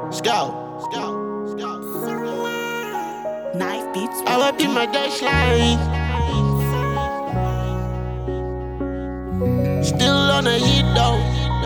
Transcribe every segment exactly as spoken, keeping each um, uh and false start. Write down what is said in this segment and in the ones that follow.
Scout, scout, scout. Knife beats. I will be my dash Still on the heat though.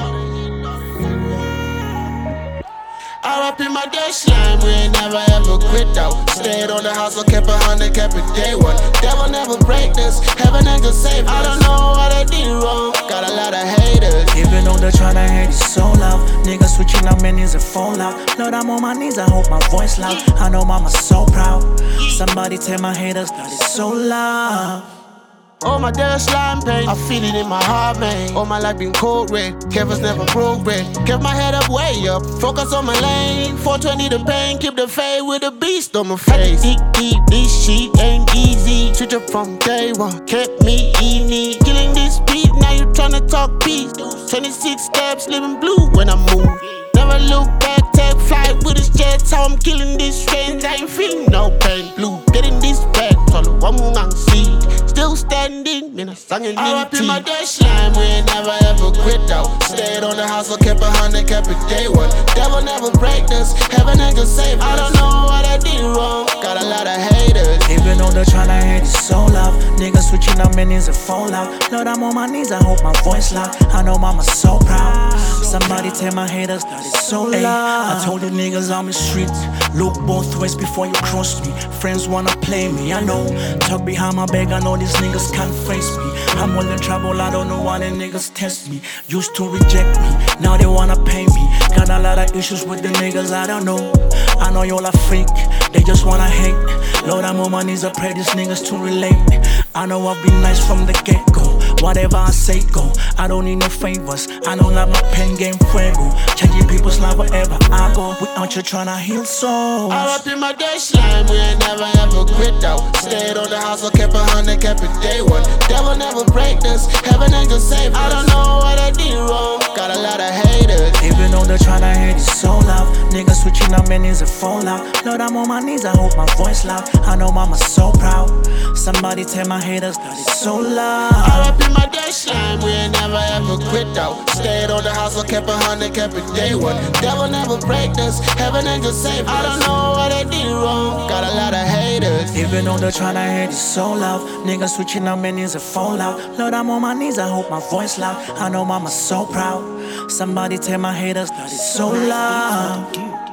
I up in my dash line, we ain't never ever quit though. Stayed on the hustle, kept a hundred, kept it day one. Devil never break this, heaven ain't gonna save us. I don't know what I did wrong, got a lot of haters. Even though they're tryna hate it so loud, niggas switching up menus and phone loud. Lord, I'm on my knees, I hope my voice loud. I know mama's so proud. Somebody tell my haters that it's so loud. Oh my dash line pain, I feel it in my heart, man. All my life been cold red, Kevin's never broke red. Kept my head up, way up, focus on my lane. four twenty the pain, keep the fade with the beast on my face. Deep, deep, this shit ain't easy. Switch up from day one, kept me easy. Killing this beat, now you tryna talk peace. twenty-six steps, living blue when I move. Never look back, take flight with his jets. How I'm killing this strange, I ain't feeling no pain. Blue, getting this back, tolo, wamungang see. Still standing, man, I sang in I up in my dash line, we ain't never ever quit though. Stayed on the hustle, kept a hundred, kept it day one. Devil never break this, heaven ain't gonna save us. I don't know what I did wrong, got a lot of haters. Even though they're tryna hate it so loud, niggas switching up menus and phone loud. Lord, I'm on my knees, I hope my voice loud. I know mama's so proud. Somebody tell my haters that it's so loud. I told the niggas I'm in streets, look both ways before you cross me. Friends wanna play me, I know. Talk behind my back, I know these niggas can't face me. I'm all in trouble, I don't know why the niggas test me. Used to reject me, now they wanna pay me. Got a lot of issues with the niggas, I don't know. I know y'all are fake, they just wanna hate. Lord, I'm on my knees, I pray these niggas to relate. I know I've been nice from the get-go. Whatever I say, go. I don't need no favors. I know that my pen game fuego. Changing people's life wherever I go. We out here tryna heal souls. I up in my dash line, we ain't never ever quit though. Stayed on the hustle, kept a hundred, kept it day one. Devil never break this, heaven ain't gonna save us. I don't know what I did wrong, got a lot of haters. Even though they're tryna hate it so loud, niggas switching up menus and phone loud. Lord, I'm on my knees, I hope my voice loud. I know mama's so proud. Somebody tell my haters that it's so loud. I up in my dash line, we ain't never ever quit though. Stayed on the hustle, kept a hundred, kept it day one. Devil never break this, heaven ain't gonna save us. I don't know what I did wrong, got a lot of haters. Even though they're tryna hate it so loud, niggas switching up menus and phone loud. Lord, I'm on my knees, I hope my voice loud. I know mama's so proud. Somebody tell my haters that it's so loud.